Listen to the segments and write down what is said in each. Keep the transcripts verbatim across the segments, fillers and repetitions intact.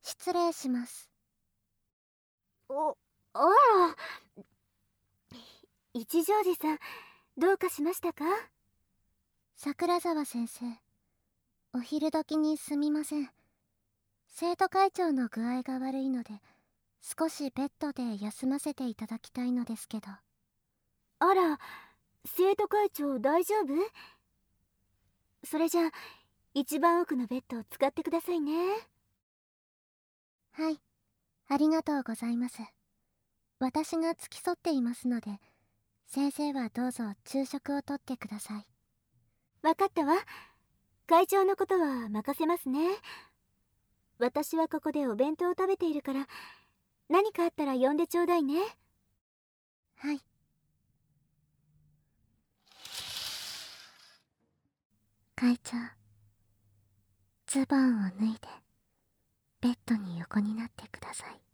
失礼します。 お、あら。一条寺さん、どうかしましたか？ 桜沢先生、お昼時にすみません。生徒会長の具合が悪いので、少しベッドで休ませていただきたいのですけど。 あら、生徒会長大丈夫？それじゃあ、一番奥のベッドを使ってくださいね。 はい、ありがとうございます。私が付き添っていますので、先生はどうぞ昼食をとってください。 わかったわ。会長のことは任せますね。私はここでお弁当を食べているから、何かあったら呼んでちょうだいね。 はい。会長、ズボンを脱いでベッドに横になってください。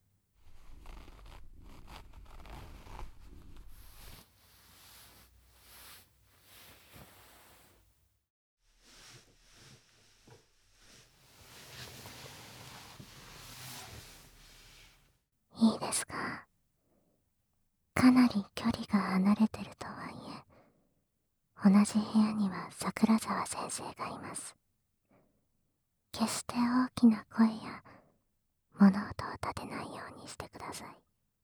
いいですか？かなり距離が離れてるとはいえ、同じ部屋には桜沢先生がいます。決して大きな声や物音を立てないようにしてください。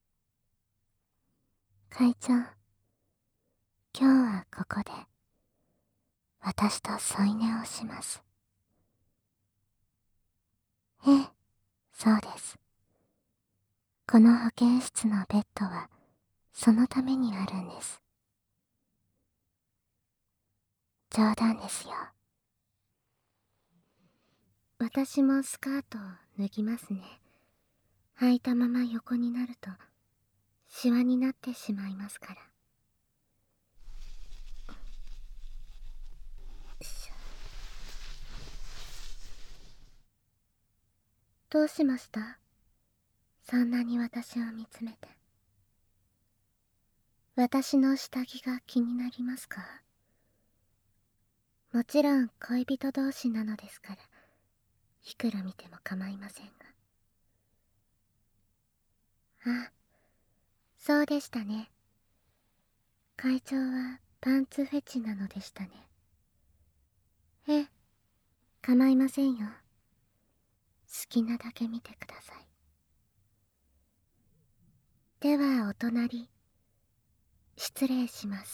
会長、今日はここで私と添い寝をします。ええ、そうです。この保健室のベッドはそのためにあるんです。冗談ですよ。私もスカートを脱ぎますね。履いたまま横になるとシワになってしまいますから。しょどうしました？そんなに私を見つめて。私の下着が気になりますか？もちろん恋人同士なのですから、いくら見ても構いませんが。あ、そうでしたね。会長はパンツフェチなのでしたね。ええ、構いませんよ。好きなだけ見てください。ではお隣、失礼します。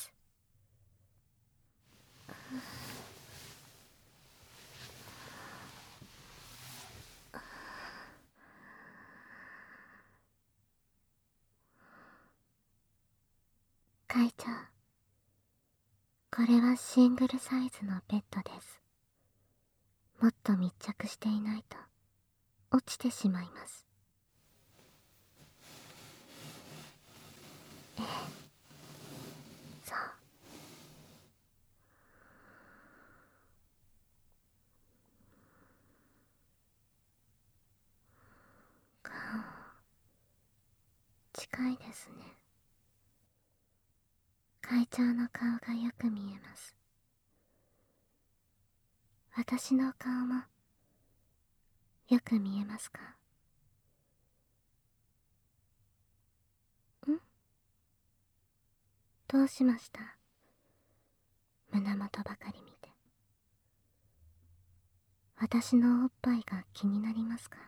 会長、これはシングルサイズのベッドです。もっと密着していないと落ちてしまいます。ええ、そう。顔、近いですね。会長の顔がよく見えます。私の顔もよく見えますか？ん？どうしました？胸元ばかり見て。私のおっぱいが気になりますか？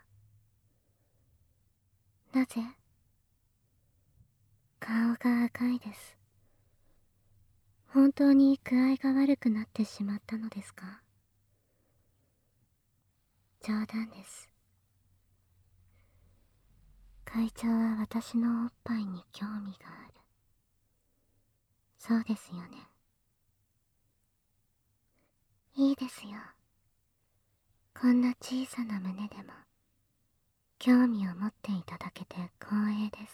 なぜ？顔が赤いです。本当に具合が悪くなってしまったのですか？冗談です。会長は私のおっぱいに興味がある。そうですよね。いいですよ。こんな小さな胸でも興味を持っていただけて光栄です。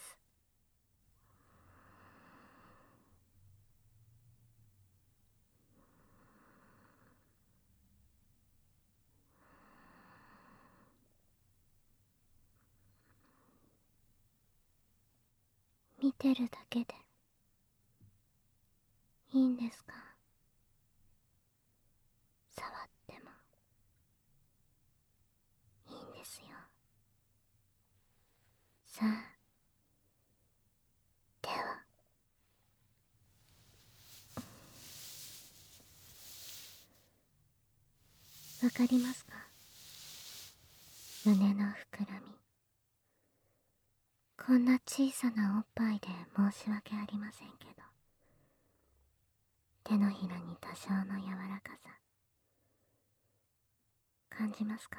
見てるだけでいいんですか？触ってもいいんですよ。 わかりますか？胸の膨らみ。こんな小さなおっぱいで申し訳ありませんけど、手のひらに多少の柔らかさ感じますか？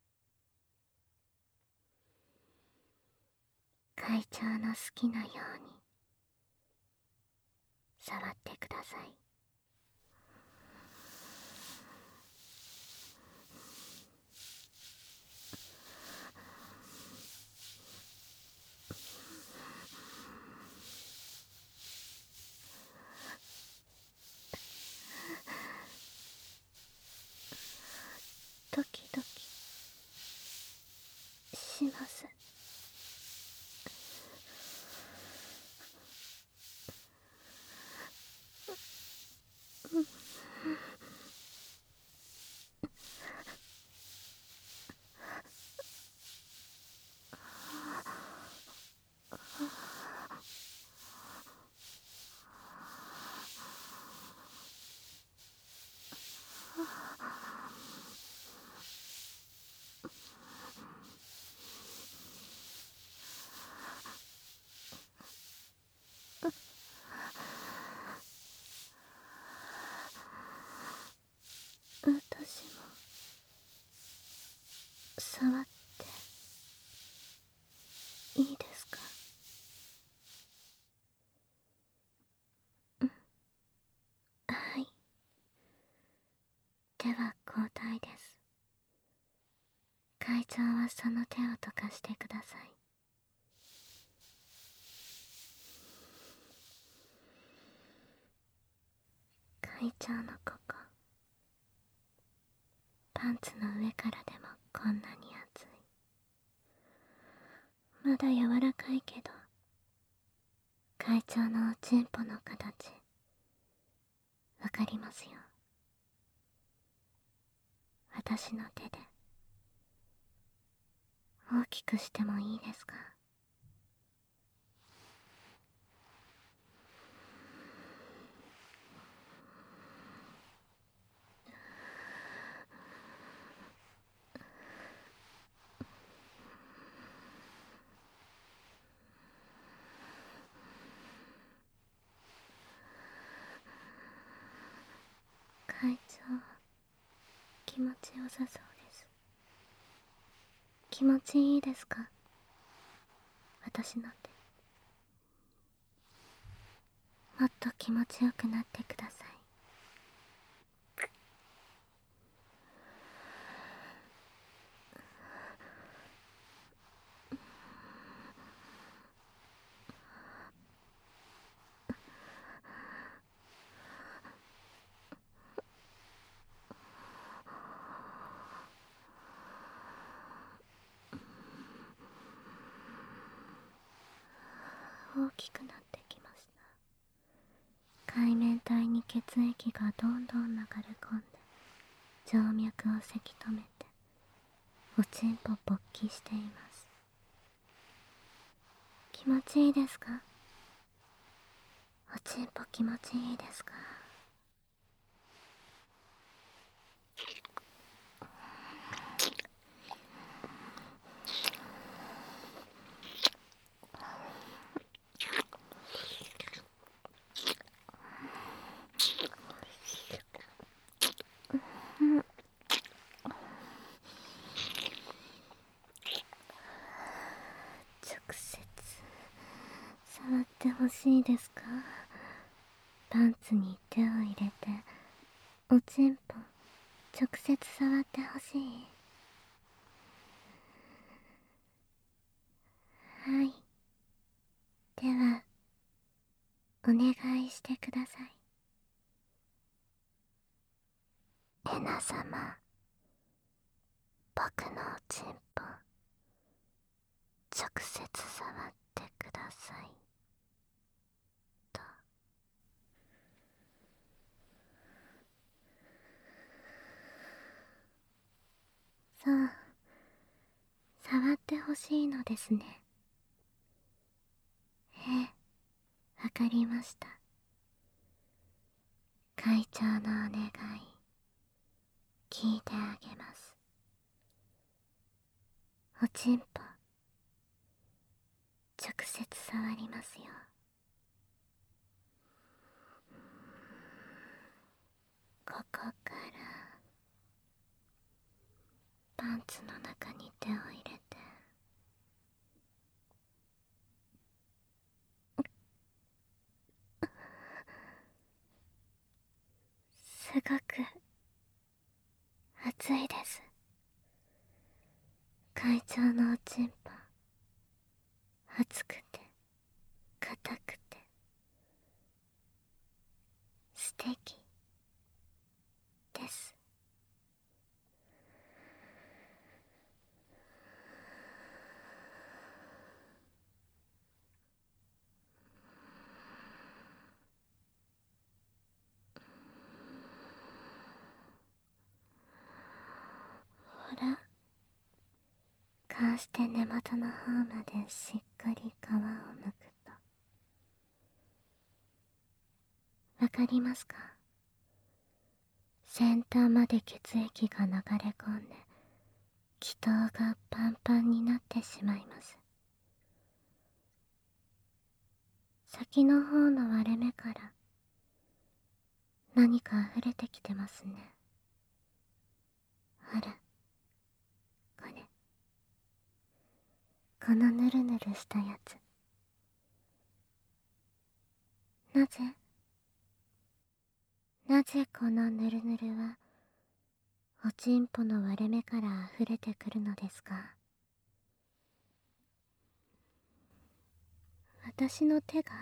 会長の好きなように触ってください。ドキドキします。私も触っていいですか？はい。では交代です。会長はその手を溶かしてください。会長のここ、パンツの上からでもこんなに熱い。まだ柔らかいけど、会長のおちんぽの形わかりますよ。私の手で大きくしてもいいですか？会長、気持ちよさそうです。気持ちいいですか？私の手。もっと気持ちよくなってください。大きくなってきました。海綿体に血液がどんどん流れ込んで、静脈をせき止めておちんぽ勃起しています。気持ちいいですか？おちんぽ気持ちいいですか？直接触ってほしいですか？パンツに手を入れておちんぽ直接触ってほしい。はい。ではお願いしてください。エナ様、僕のおちんぽ直接触ってくださいと。そう、触ってほしいのですね。ええ、わかりました。会長のお願い聞いてあげます。おちんぽ直接触りますよ。ここからパンツの中に手を入れて、すごく熱いです。会長のおちんぽ、熱くて硬くて素敵です。ほら、こうして根元の方までしっかり皮をむくと、わかりますか？先端まで血液が流れ込んで気筒がパンパンになってしまいます。先の方の割れ目から何か溢れてきてますね。ほら、これ、このぬるぬるしたやつ。なぜなぜこのぬるぬるはおちんぽの割れ目から溢れてくるのですか？私の手が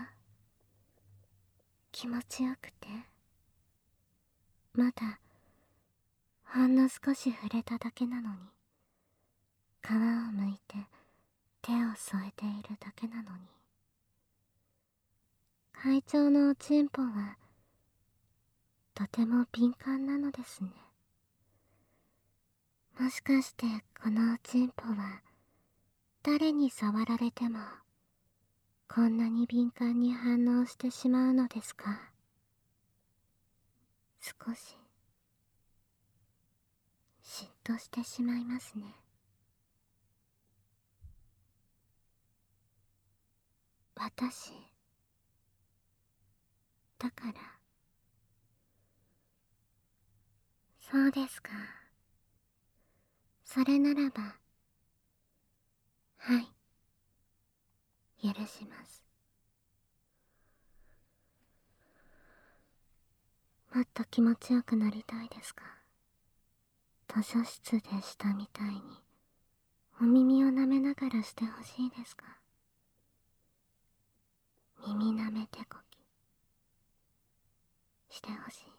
気持ちよくて、まだほんの少し触れただけなのに、皮をむいて手を添えているだけなのに、会長のおちんぽはとても敏感なのですね。もしかしてこのおちんぽは誰に触られてもこんなに敏感に反応してしまうのですか？少し嫉妬してしまいますね。私だから。そうですか。それならば、はい、許します。もっと気持ちよくなりたいですか？図書室でしたみたいにお耳を舐めながらしてほしいですか？耳舐め手こきしてほしい。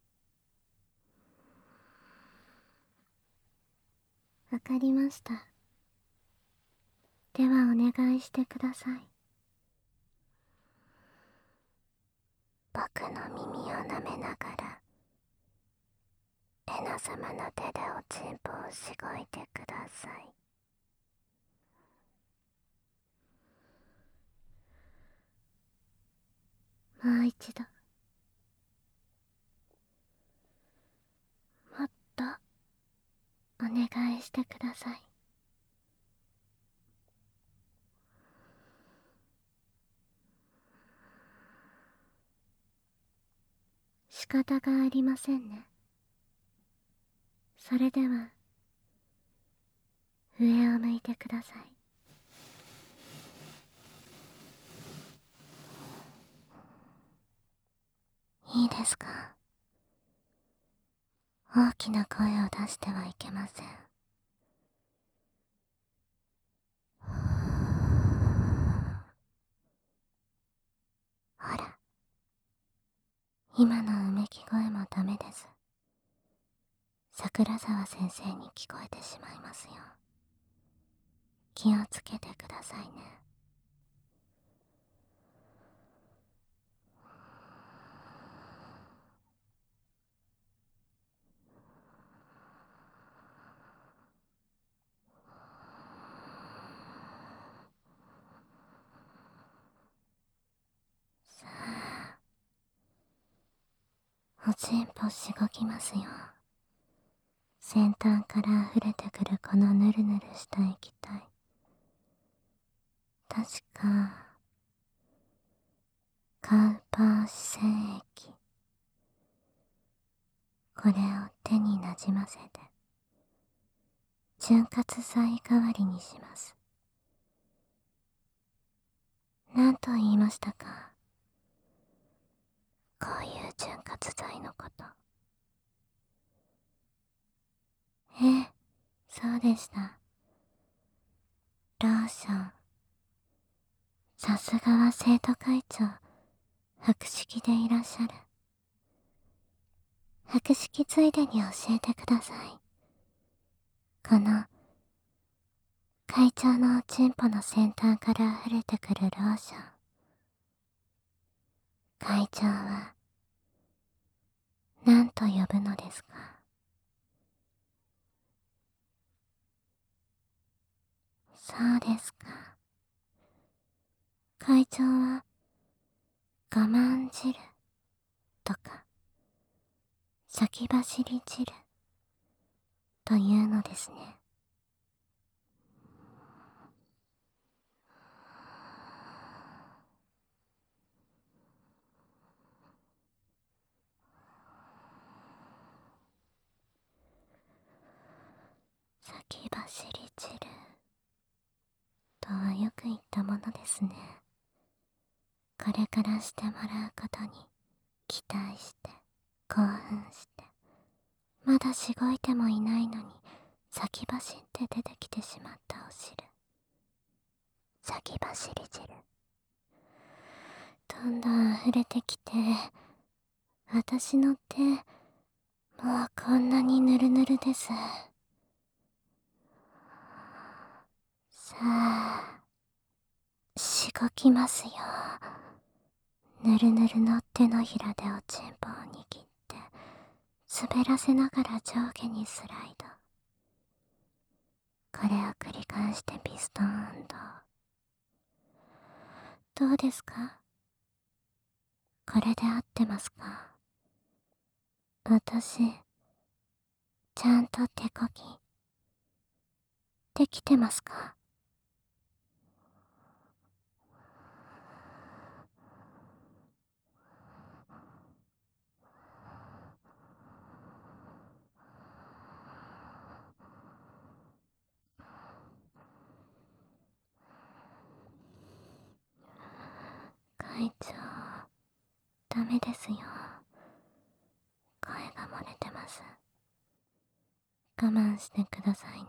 わかりました。ではお願いしてください。僕の耳を舐めながらエナ様の手でおちんぽをしごいてください。もう一度、もっとお願いしてください。仕方がありませんね。それでは上を向いてください。いいですか？大きな声を出してはいけません。ほら、今のうめき声もダメです。桜沢先生に聞こえてしまいますよ。気をつけてくださいね。さあ、おちんぽしごきますよ。 先端から溢れてくるこのヌルヌルした液体、確かカウパー視線液。これを手になじませて潤滑剤代わりにします。何と言いましたか、こういう潤滑剤のこと。ええ、そうでした。ローション。さすがは生徒会長、博識でいらっしゃる。博識ついでに教えてください。この会長のおちんぽの先端から溢れてくるローション、会長は何と呼ぶのですか？そうですか。会長は我慢汁とか先走り汁というのですね。先走り汁とはよく言ったものですね。これからしてもらうことに期待して興奮して、まだしごいてもいないのに先走って出てきてしまったお汁、先走り汁、どんどん溢れてきて、私の手もうこんなにぬるぬるです。さあしごきますよ。ぬるぬるの手のひらでおちんぽを握って滑らせながら上下にスライド。これを繰り返してピストン運動。どうですか？これで合ってますか？私ちゃんと手こぎできてますか？会長、ダメですよ。声が漏れてます。我慢してくださいね。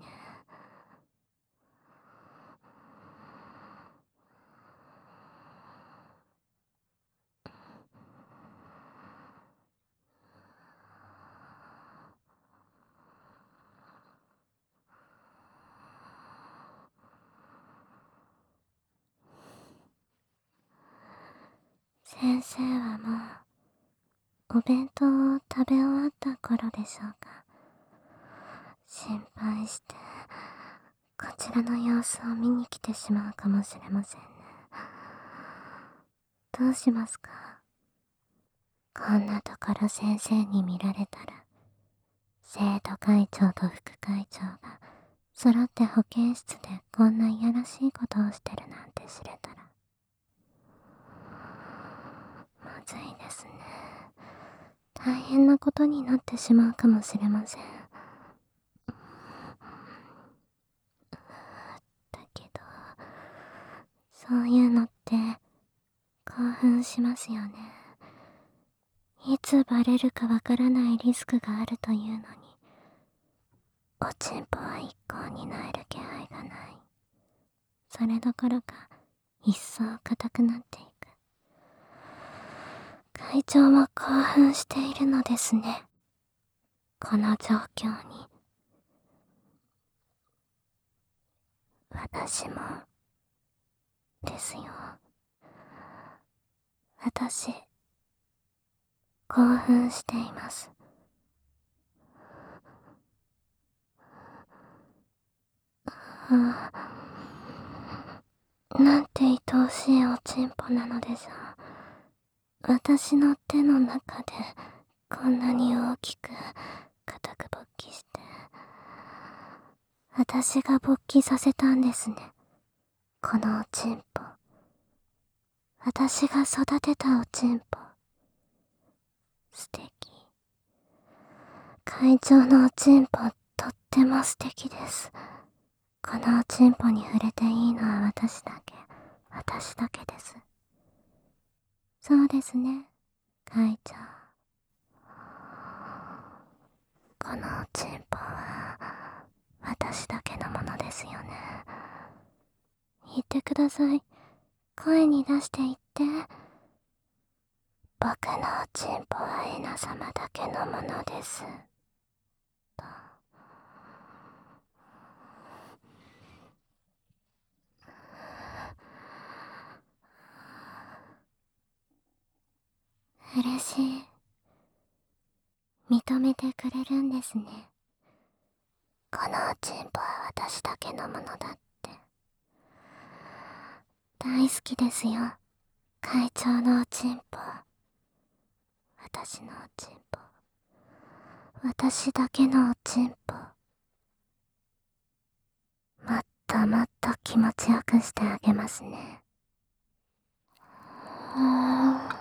先生はもうお弁当を食べ終わった頃でしょうか。心配してこちらの様子を見に来てしまうかもしれませんね。どうしますか？こんなところ先生に見られたら、生徒会長と副会長が揃って保健室でこんないやらしいことをしてるなんて知れたらまずいですね。大変なことになってしまうかもしれません。だけどそういうのって興奮しますよね。いつバレるかわからないリスクがあるというのに、おちんぽは一向に萎える気配がない。それどころか一層硬くなっていく。会長も興奮しているのですね。この状況に。私もですよ。私興奮しています。ああ、なんて愛おしいおちんぽなのでしょう。私の手の中でこんなに大きく固く勃起して私が勃起させたんですね。このおちんぽ。私が育てたおちんぽ。素敵。会長のおちんぽ、とっても素敵です。このおちんぽに触れていいのは私だけ。私だけです。そうですね、会長。このおちんぽは私だけのものですよね。言ってください。声に出して言って。僕のおちんぽはエナ様だけのものです。と。嬉しい。認めてくれるんですね。このおちんぽは私だけのものだって。大好きですよ、会長のおちんぽ。私のおちんぽ。私だけのおちんぽ。もっともっと気持ちよくしてあげますね。うーん。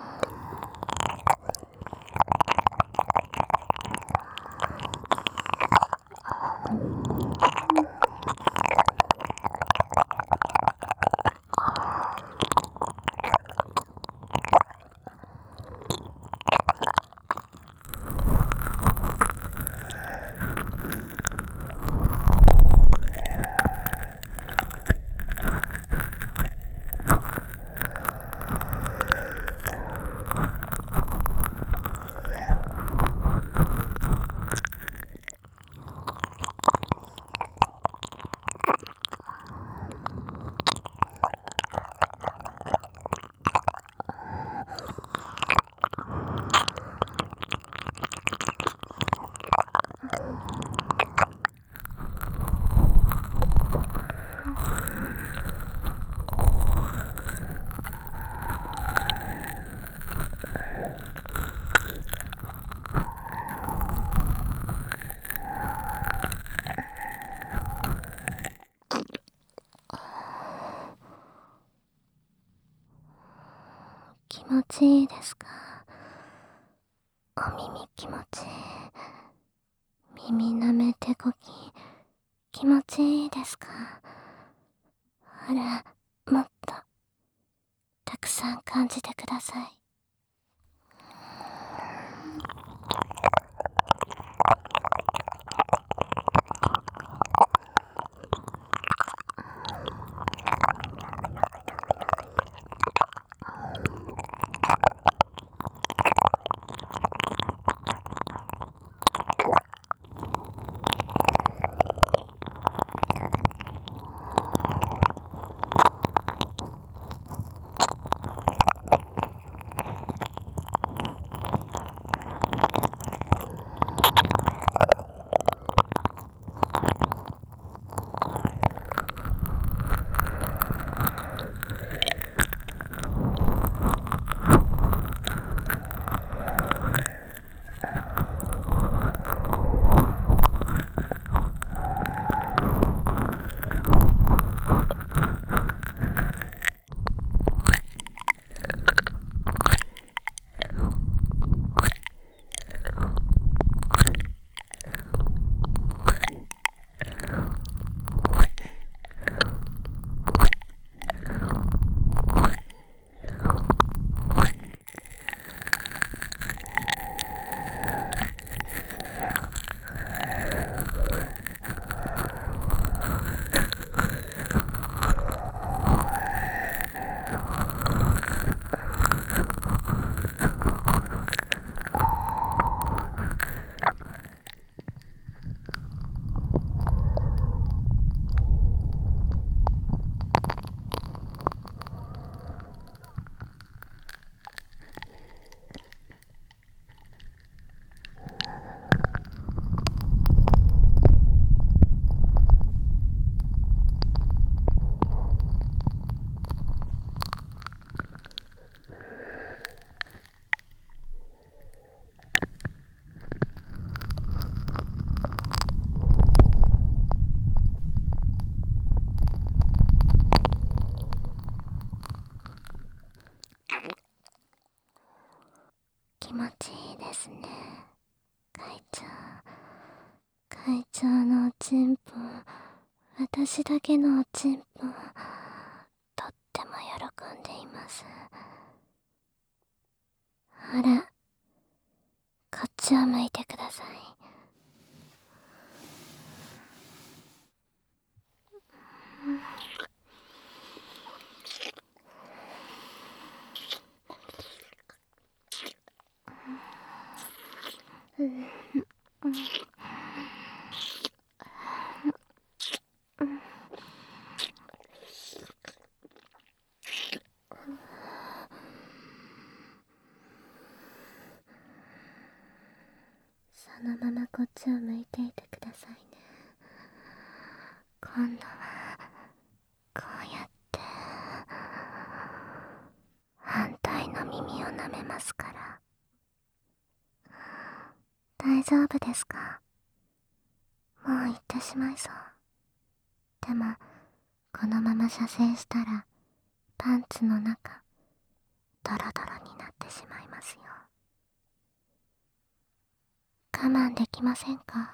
気持ちいいですか？お耳気持ちいい。耳舐めてこき気持ちいいですか？あれ、もっとたくさん感じてください。 私だけのおちんぽとっても喜んでいます。ほら、こっちを向いてください。うんうんそのままこっちを向いていてくださいね。今度はこうやって反対の耳を舐めますから。大丈夫ですか？もう行ってしまいそう。でもこのまま射精したらパンツの中ドロドロになってしまいますよ。我慢できませんか？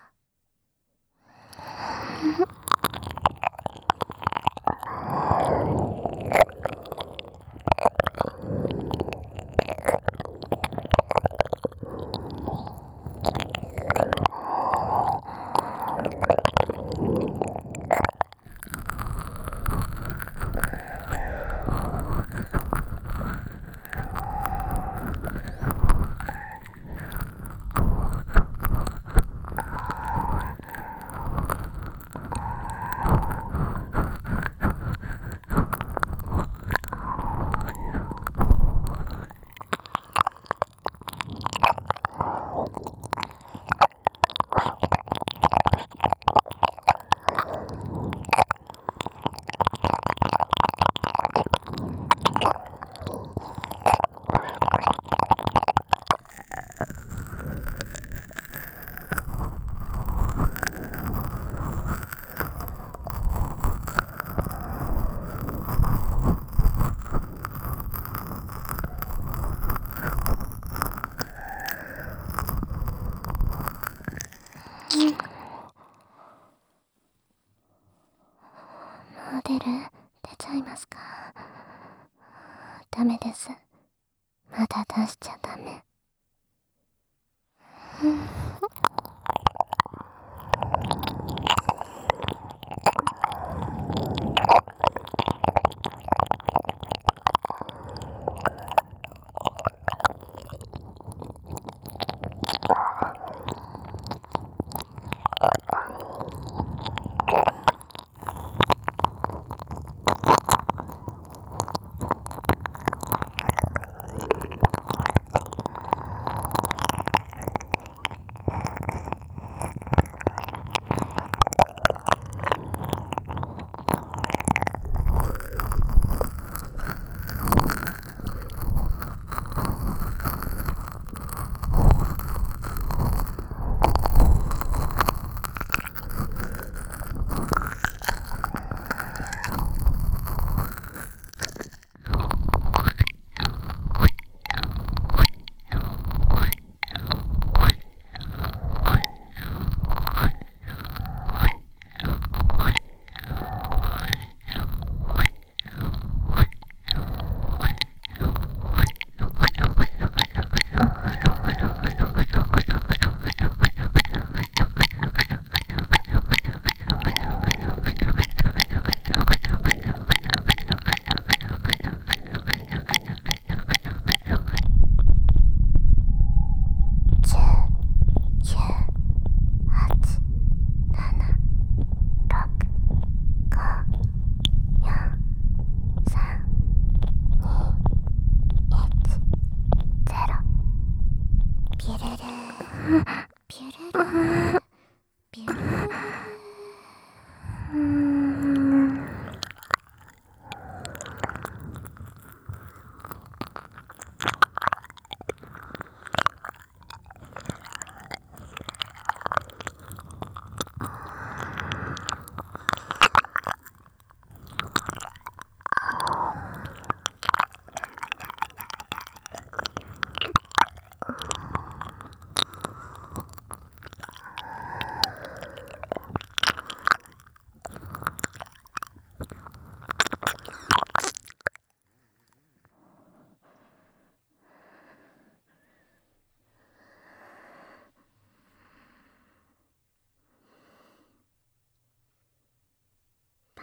もう出る？出ちゃいますか？ダメです。まだ出しちゃダメ。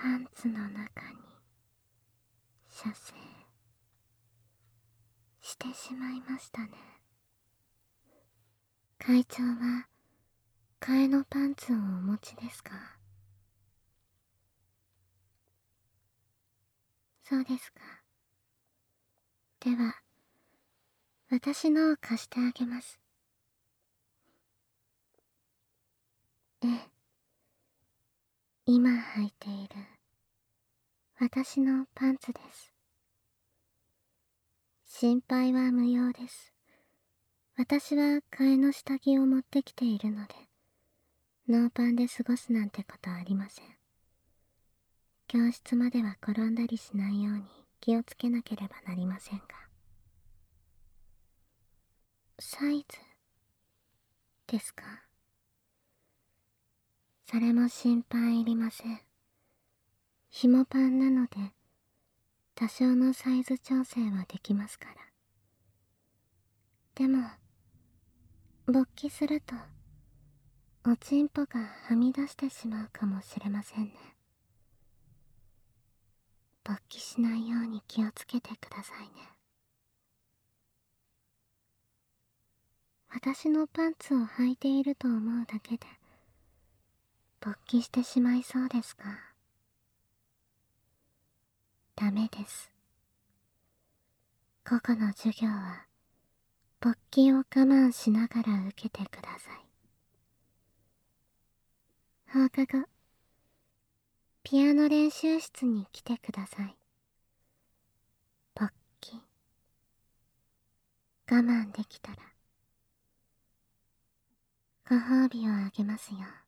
パンツの中に射精してしまいましたね。会長は替えのパンツをお持ちですか？そうですか。では私のを貸してあげます。ええ、今履いている私のパンツです。心配は無用です。私は替えの下着を持ってきているので、ノーパンで過ごすなんてことありません。教室までは転んだりしないように気をつけなければなりませんが。サイズですか？それも心配いりません。紐パンなので多少のサイズ調整はできますから。でも勃起するとおちんぽがはみ出してしまうかもしれませんね。勃起しないように気をつけてくださいね。私のパンツを履いていると思うだけで勃起してしまいそうですか？ダメです。午後の授業は勃起を我慢しながら受けてください。放課後ピアノ練習室に来てください。勃起我慢できたらご褒美をあげますよ。